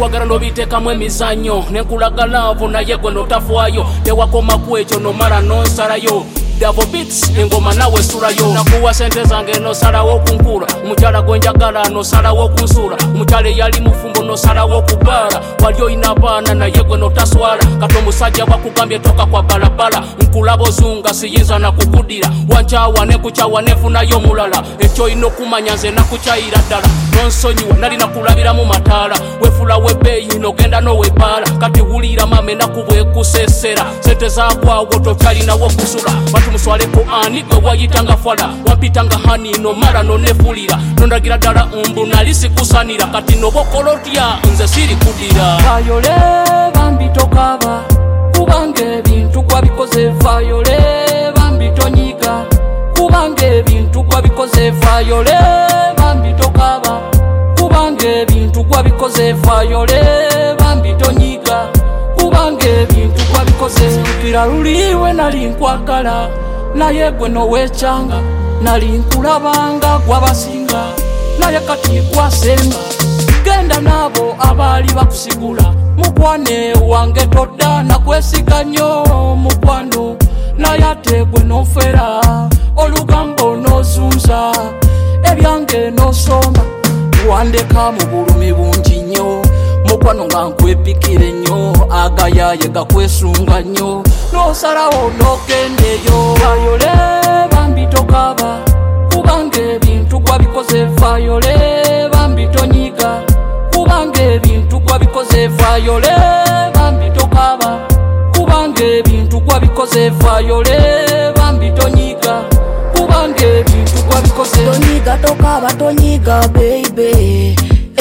kwagala nobiteekamu emizannyo nenkulaga laavu naye gwe notafaayo tewakoma ku ekyo nomala nonsalayo Double beats engoma nawe sulayo nakuwa sente zange nosalawo kunkula omukyala gwenjagala nosalawo kunsula omukyala eyali mufumbo nosalawo kubbala wali oyina baana naye gwe notaswala kati omusajja bwakugambye toka kwa balabala nkulaba ozunga siyinza nakukudira wankyawa nekukyawa nefunayo omulala ekyo olina okumanya nze nakukyayira ddala nonsonyiwa nalina kulabiramu mataala wefula webbeeyi nogenda nowebaala kati wulira mame nakubwekusesera sente zakwawo tokyalinawo kusula tumuswaleko ani gwe wayitanga fwala wampitanga hani nomala nonefulira nondagira ddala mbu nali sikusanira kati nobokolotya nze siri kudira Vayole bambi tokaba kubanga ebintu gwabikoze Vayole bambi tonyiga kubanga ebintu gwabikoze Vayole bambi tokaba kubanga ebintu gwabikoze Vayole bambi tonyiga kubanga ebintu gwabikoze mpira luliwe nali nkwagala naye gwe nowekyanga nali nkulabanga gwabasinga naye kati gwasemba genda nabo abaali bakusigula mukwane wange todda nakwesiga nnyo mukwano naye ate gwe nofera olugambo nozunza ebyange nosoma wandeka mu bulumi bungi nnyo mukwano nga nkwepikire nnyo agayaye gakwesunga nnyo nosalawo nogendeyo Vayole bambi tokaba kubanga ebintu gwabikoze Vayole bambi tonyiga kubanga ebintu gwabikoze Vayole bambi tokaba kubanga ebintu gwabikoze Vayole bambi tonyiga kubanga ebintu gwabikoze tonyiga tokaba tonyiga baby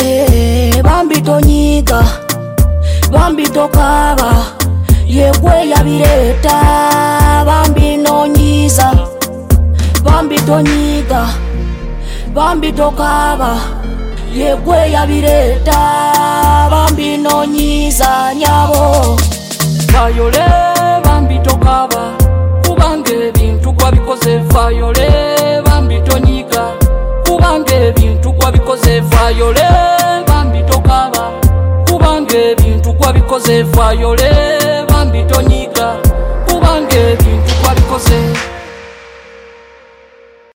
bambi tonyiga bambi tokaba yegwe yabireta bambi nonyiza bambi tonyiga bambi tokaba yegwe yabireta bambi nonyiza nyabo Vayole bambi tokaba kubanga ebintu gwabikoze Vayole bambi tonyiga kubanga ebintu gwabikoze Vayole bambi tokaba kubanga ebintu gwabikoze Vayole bambi tonyiga kubanga ebintu gwabikoze